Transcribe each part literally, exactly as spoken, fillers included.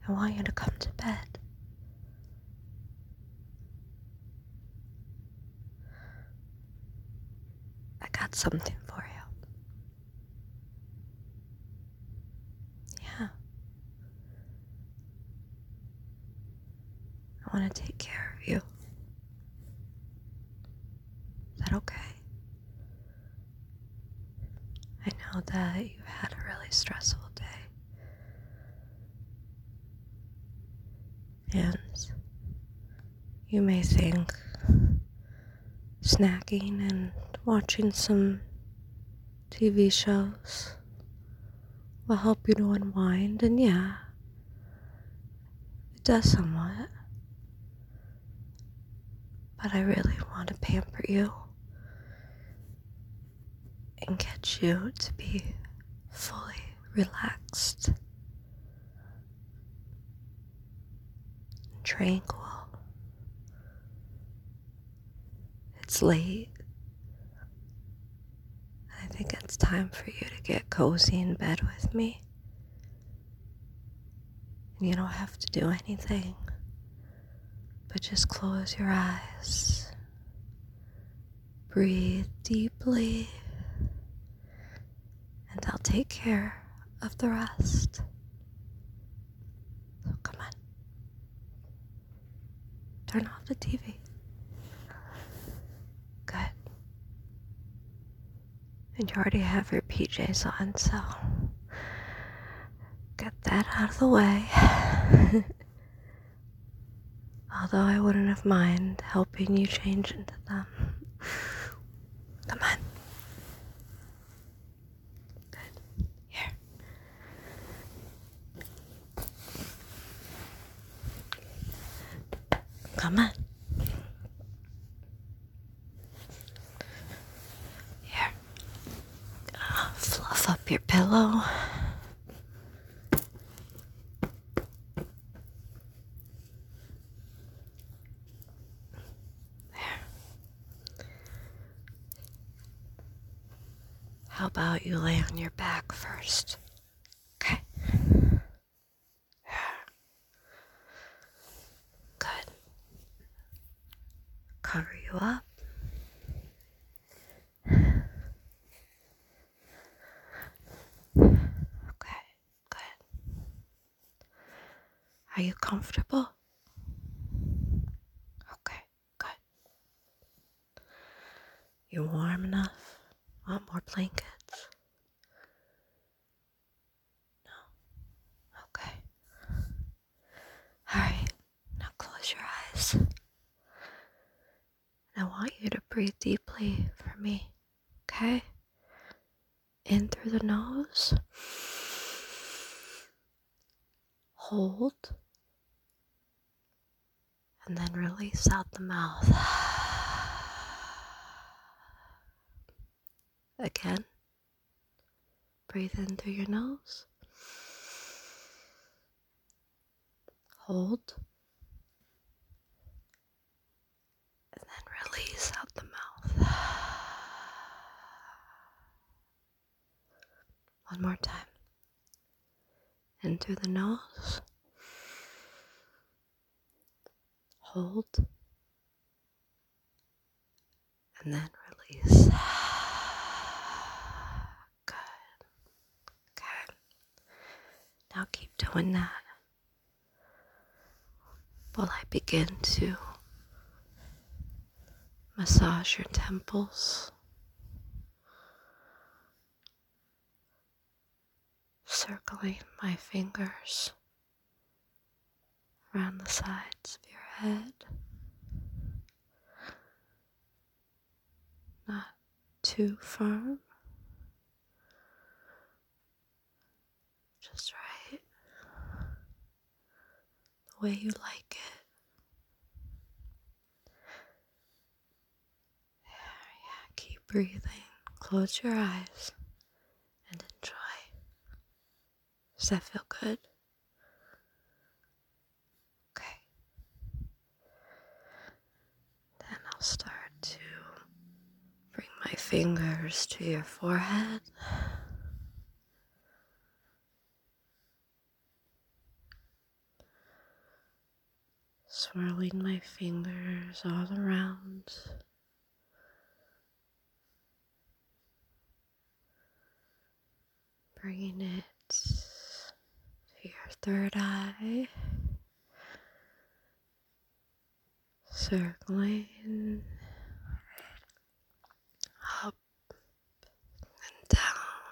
I want you to come to bed. I got something for you. Yeah. I want to take care of you. Is that okay? I know that you've had a really stressful day. And you may think snacking and watching some T V shows will help you to unwind, and yeah, it does somewhat. But I really want to pamper you and get you to be fully relaxed and tranquil. It's late. I think it's time for you to get cozy in bed with me. And you don't have to do anything, but just close your eyes. Breathe deeply, and I'll take care of the rest. So come on. Turn off the T V. Good. And you already have your P Js on, so get that out of the way. Although I wouldn't have mind helping you change into them. Come on. Good. Here. Come on. Here. Uh, fluff up your pillow. How about you lay on your back first? Okay. Good. Cover you up. Okay, good. Are you comfortable? Okay, good. You warm enough? Want more blankets? Okay. Alright, now close your eyes. I want you to breathe deeply for me, okay? In through the nose. Hold. And then release out the mouth. Again. Breathe in through your nose. Hold. And then release out the mouth. One more time. In through the nose. Hold. And then release. Good. Okay. Now keep doing that while I begin to massage your temples, circling my fingers around the sides of your head. Not too firm, just right, the way you like it. Yeah, yeah, keep breathing. Close your eyes and enjoy. Does that feel good? Okay. Then I'll start to bring my fingers to your forehead. swirling my fingers all around, bringing it to your third eye, circling up and down,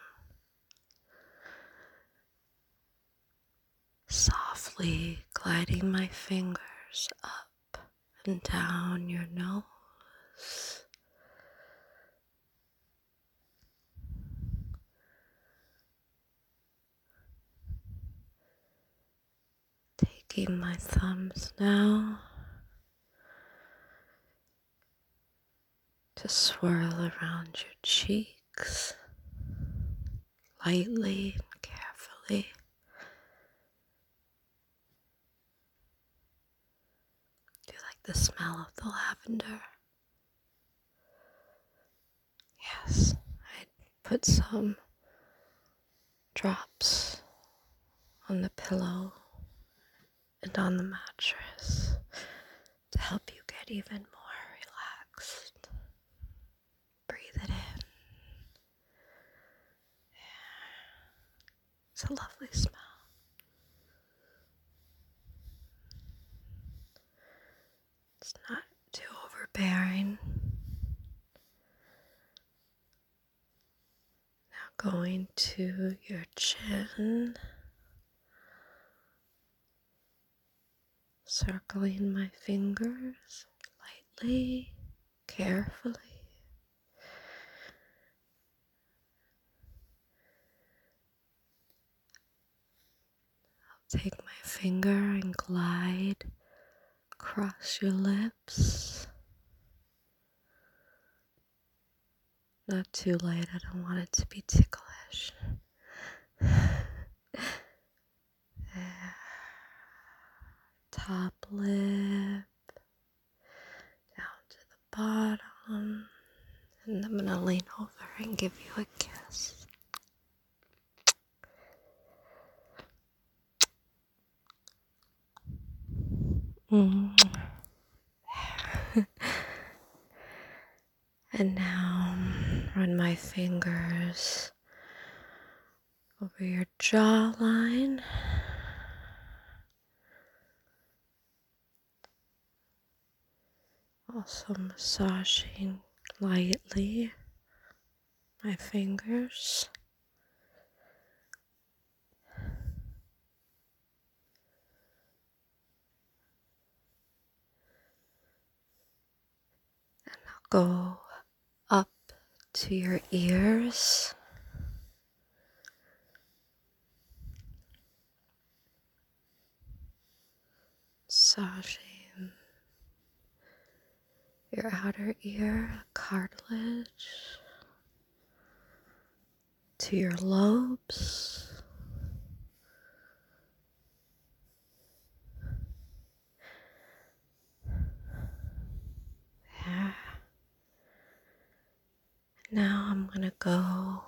softly gliding my fingers up and down your nose, taking my thumbs now to swirl around your cheeks, lightly and carefully. Do you like the smell of the lavender? Yes, I put some drops on the pillow and on the mattress to help you get even more relaxed. Breathe it in. It's a lovely smell. It's not too overbearing. Now going to your chin, circling my fingers lightly, carefully. I'll take my finger and glide across your lips. Not too light, I don't want it to be ticklish. There. Top lip, down to the bottom, and I'm gonna lean over and give you a kiss. Mm. And now run my fingers over your jawline, also massaging lightly my fingers. And I'll go up to your ears, massaging your outer ear cartilage, to your lobes, there. Now I'm gonna go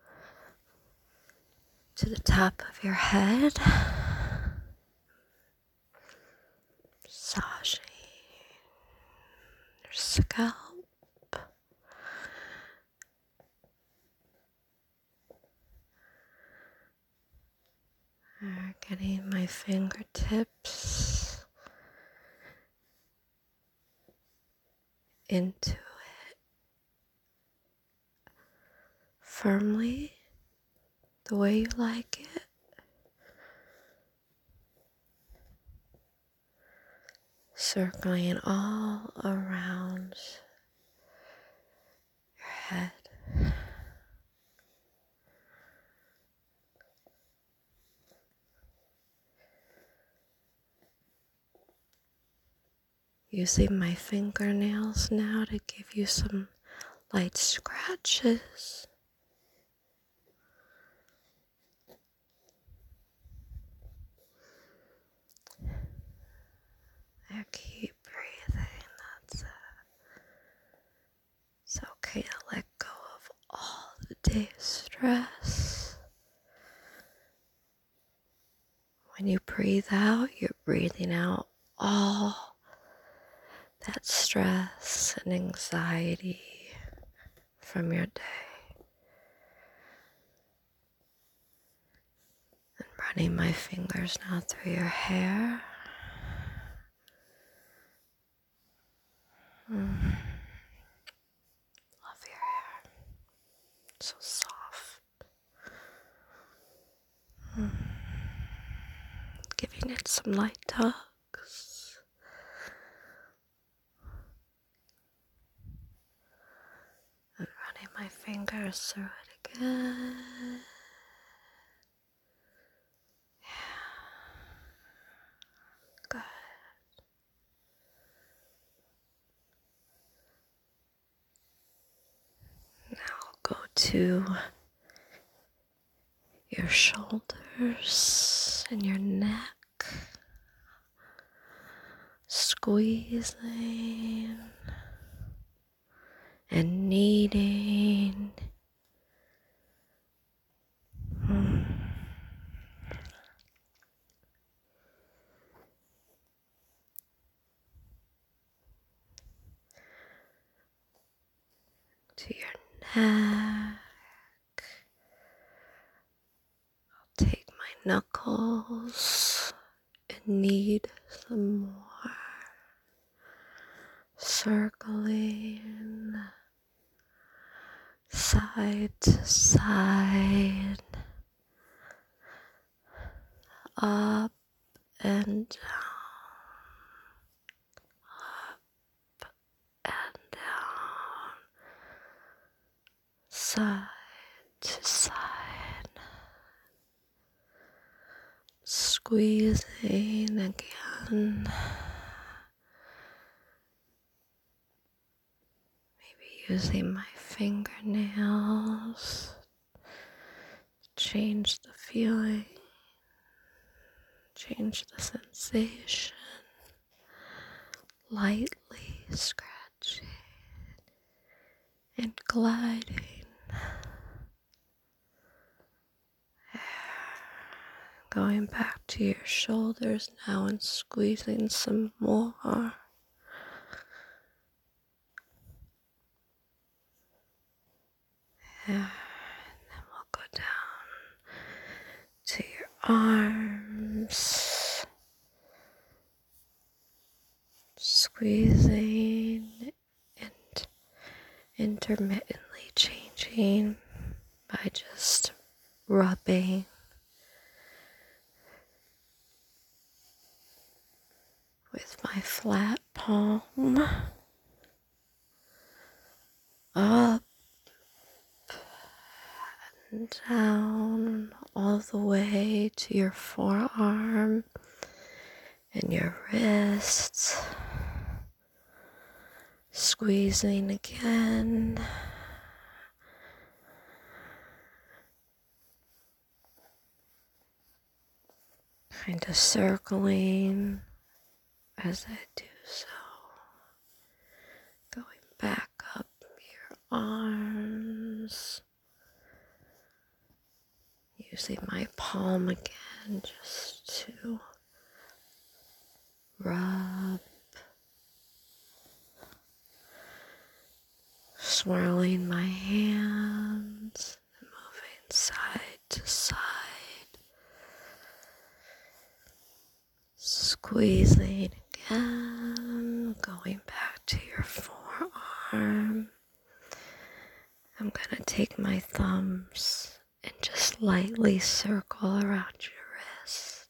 to the top of your head, massaging your scalp. Or getting my fingertips into it firmly, the way you like it. Circling all around your head. Using my fingernails now to give you some light scratches. There, keep breathing, that's it. It's okay to let go of all the day's stress. When you breathe out, you're breathing out all that stress and anxiety from your day. And running my fingers now through your hair. Mm. Love your hair. So soft. Mm. Giving it some light tugs. And running my fingers through it again. Good. Now I'll go to your shoulders and your neck, squeezing and kneading. Mm. To your neck. I'll take my knuckles and knead some more, circling side to side, up and down, up and down, side to side, squeezing again, maybe using my fingernails to change the feeling, change the sensation, lightly scratching and gliding. Going back to your shoulders now and squeezing some more. And then we'll go down to your arms, squeezing and intermittently changing by just rubbing with my flat palm up and down all the way to your forearm and your wrists, squeezing again, kind of circling as I do so, going back up your arms, using my palm again just to rub, swirling my hands and moving side to side, squeezing again, going back to your forearm. I'm gonna take my thumbs and just lightly circle around your wrist.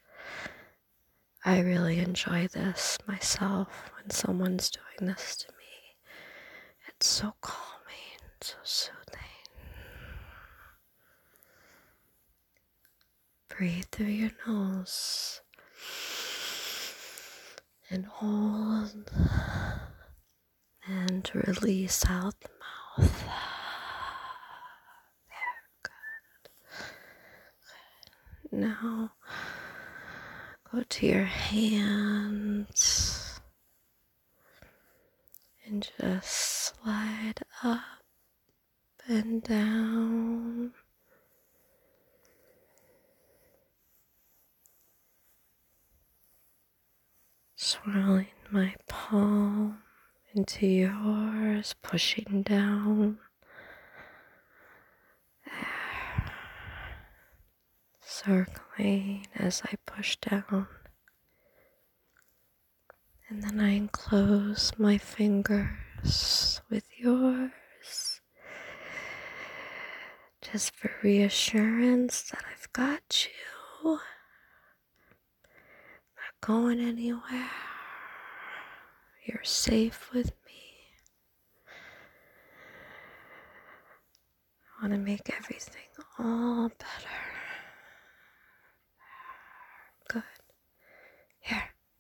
I really enjoy this myself when someone's doing this to me. It's so calming, so soothing. Breathe through your nose and hold and release out the mouth. There, good. Now go to your hands and just slide up and down. Swirling my palm into yours, pushing down, circling as I push down. And then I enclose my fingers with yours, just for reassurance that I've got you, not going anywhere. You're safe with me. I want to make everything all better. Good. Here.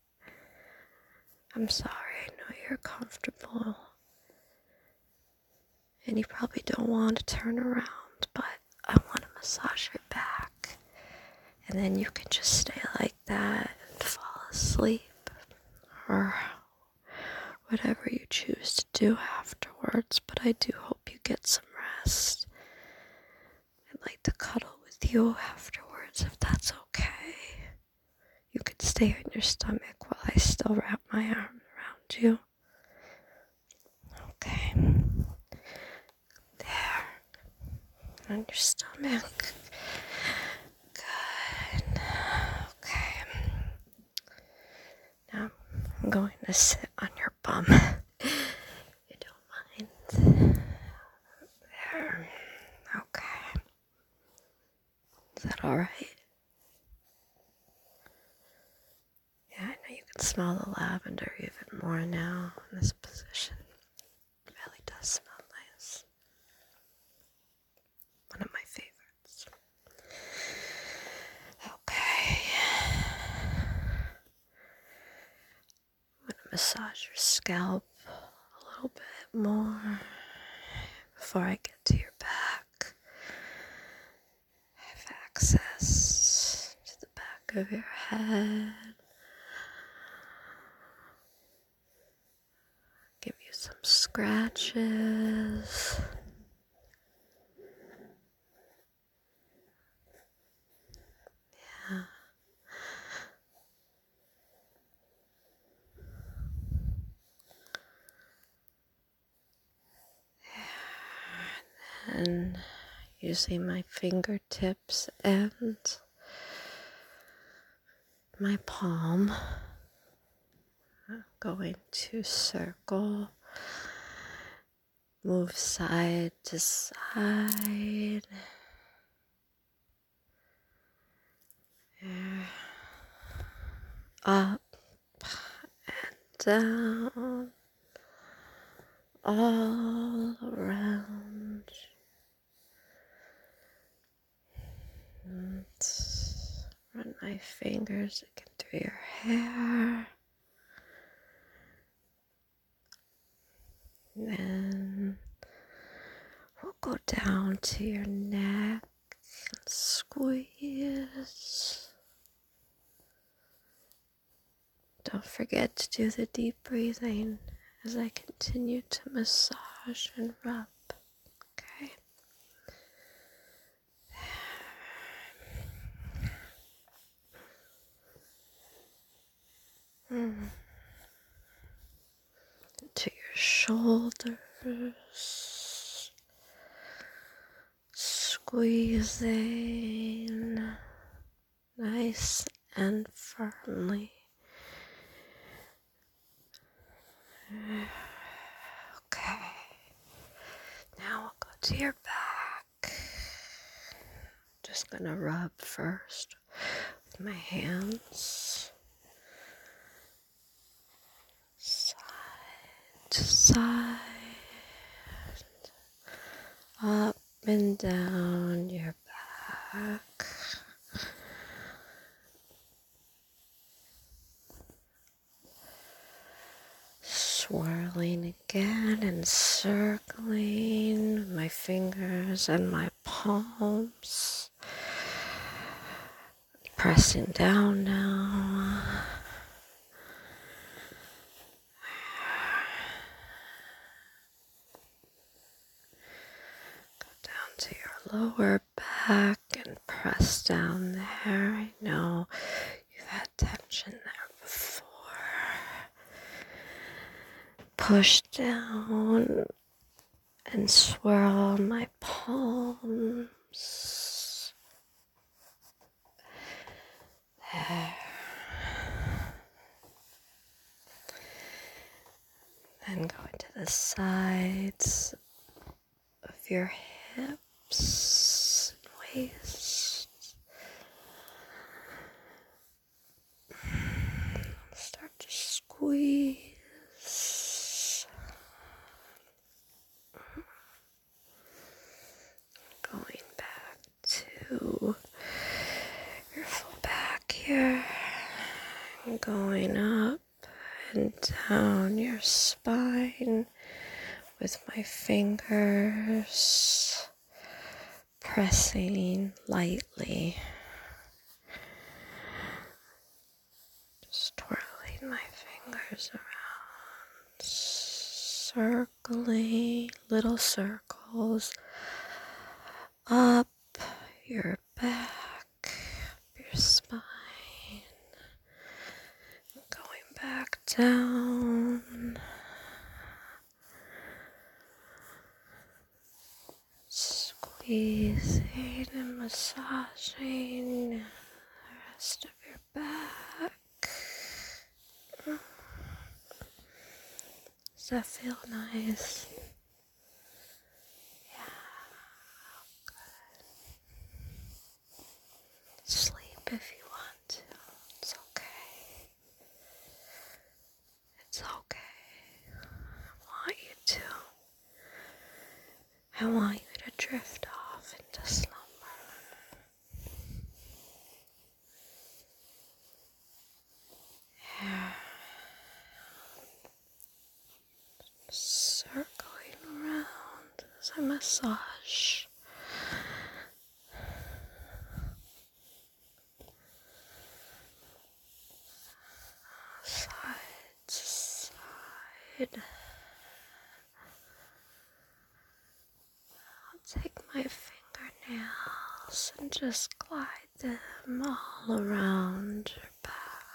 I'm sorry, I know you're comfortable. And you probably don't want to turn around, but I want to massage your back. And then you can just stay like that and fall asleep. Or whatever you choose to do afterwards, but I do hope you get some rest. I'd like to cuddle with you afterwards, if that's okay. You could stay on your stomach while I still wrap my arms around you. Okay. There. On your stomach. Good. Okay. Now I'm going to sit on your bum. You don't mind. There. Okay. Is that alright? Yeah, I know you can smell the lavender even more now in this position. It really does smell nice. One of my favorites. Okay. I'm going to massage your scalp a little bit more before I get to your back. I have access to the back of your head. Give you some scratches. Yeah. And using my fingertips and my palm, I'm going to circle, move side to side, up and down, all around. And run my fingers again through your hair. And then we'll go down to your neck and squeeze. Don't forget to do the deep breathing as I continue to massage and rub. Okay? Mm. To your shoulders, squeezing nice and firmly. Okay, now we'll go to your back. Just gonna rub first with my hands. Side to side, up and down your back. Swirling again and circling my fingers and my palms. Pressing down now. Go down to your lower back and press down there. I know you've had tension there before. push down and swirl my palms. There. Then go into the sides of your hips and waist. Start to squeeze. Going back to your full back here. And going up and down your spine with my fingers pressing lightly. Just twirling my fingers around, circling little circles up your back, up your spine. Going back down, squeezing and massaging the rest of your back. Does that feel nice? Yeah, good. Sleep if you want to. It's okay. It's okay. I want you to. I want you to drift off into slumber. Yeah. Circling around as I massage. Side to side. I'll take my fingernails and just glide them all around your back.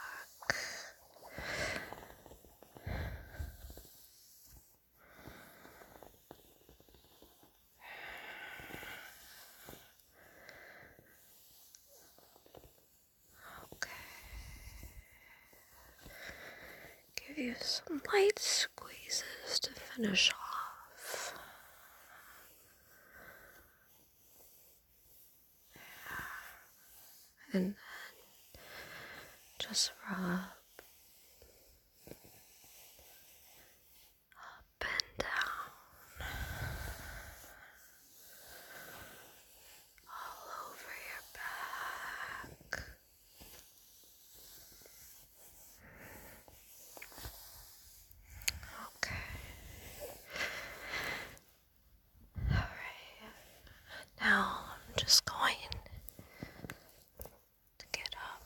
Give you some light squeezes to finish off. And then just rub up and down all over your back. Okay. Alright. Now I'm just going to get up.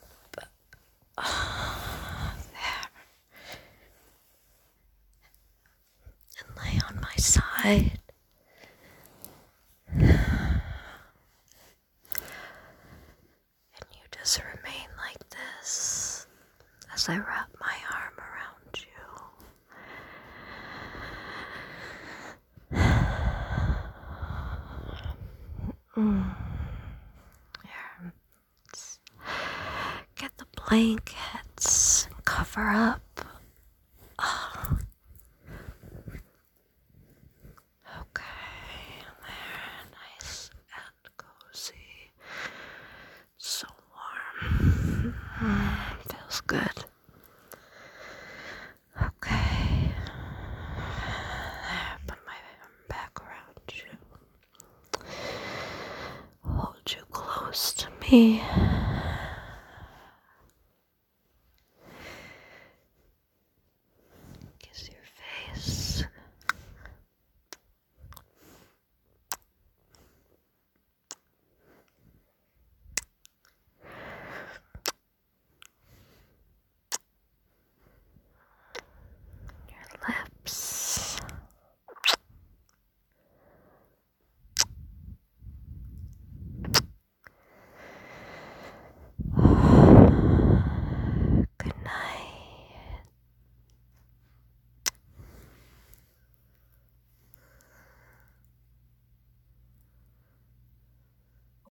Uh, there. And lay on my side. And you just remain like this as I wrap my arm around you. Mm. Here. Let's get the blankets and cover up. Oh. Okay, there, nice and cozy. So warm. Mm, feels good. Okay. There, put my arm back around you. Hold you close to me.